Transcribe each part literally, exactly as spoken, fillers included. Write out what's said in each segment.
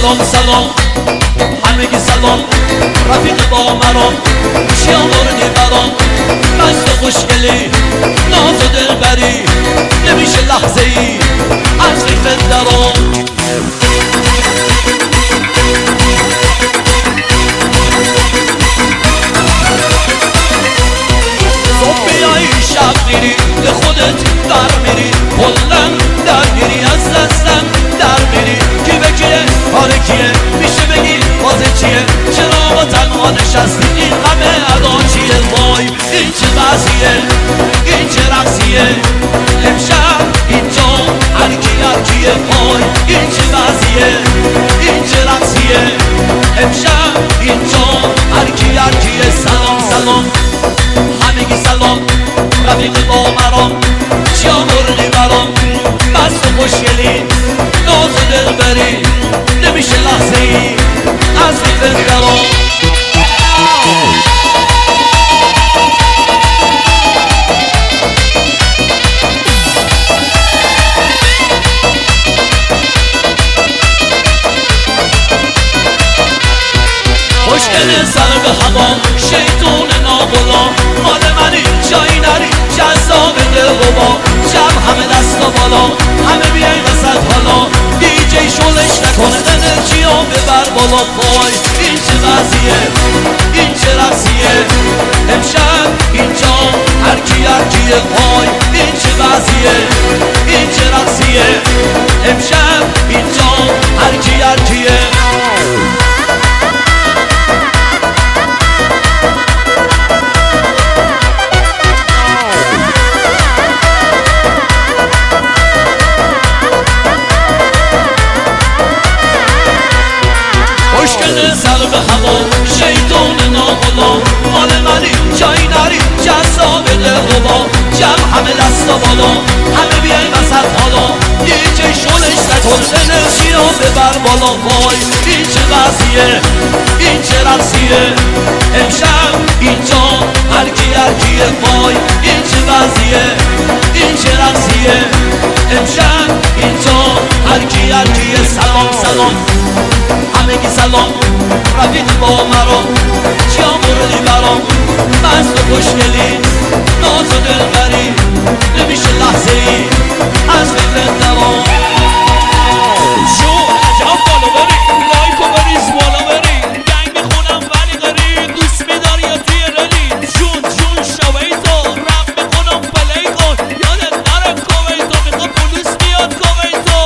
سلام سلام همگی سلام رفیق با مرام چی آوردی برام مست و خوشگلی ناز و دلبری نمیشه لحظه ای از فکرت درام صبح بیایی شب میری به خودت در میری کلن درگیری از دستم در میری کی به کیه حال کیه میشه بگی بازه چیه چرا با تنها نشستی این همه ادا چیه وای این چه وضعیه این چه رقصیه امشب اینجا هرکی هرکیه وای این چه وضعیه این چه رقصیه امشب اینجا هرکی هرکیه سلام سلام همگی سلام رفیق با مرام چی آوردی برام مست و خوشگلی ناز و دلبری نمیشه لحظه ای از فکرت درام خوشگل سر به هوا شیطون ناغلا مال منی جایی نری جذاب دلربا شب همه دستا بالا همه بیای وسط حالا دیجی شلش نکنه انرژی ها ببر بالا پای این چه وضعیه این چه رقصیه امشب اینجا هرکی هرکیه پای این چه وضعیه این چه رقصیه امشب اینجا هرکی هرکیه خوشگل سر به هوا شیطون ناغلا مال منی جایی نری جذاب دلربا جمع همه دستا بالا همه بیای وسط حالا دیجی شلش نکن انرژی ها ببر بالا وای این چه وضعیه این چه رقصیه امشب اینجا هرکی هرکیه وای این چه وضعیه این چه رقصیه امشب اینجا هرکی هرکیه سلام سلام همگی سلام رفیق با مرام چی آوردی برام مست و خوشگلی ناز و دلبری نمیشه لحظه ای از فکرت درام شو عجب بالا بری لایک و بریز بالا بری گنگ میخونم ولی غری دوست میداری یا توی رلی جون جون شویتو رم میخونم پلی کن یادت نره کویتو میخوا پولیس بیاد کویتو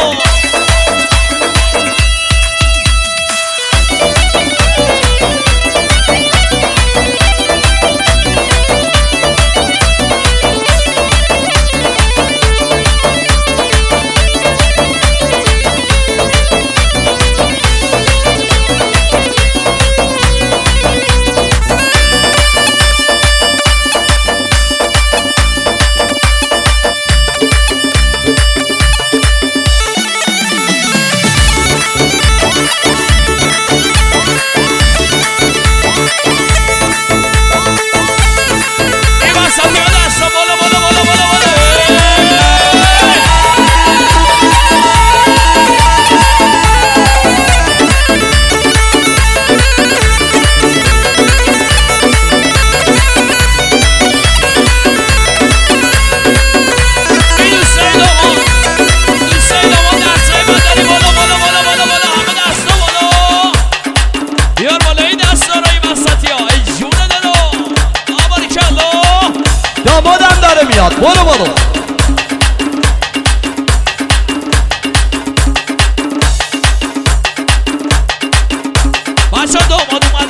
میاد برو برو بچه داماد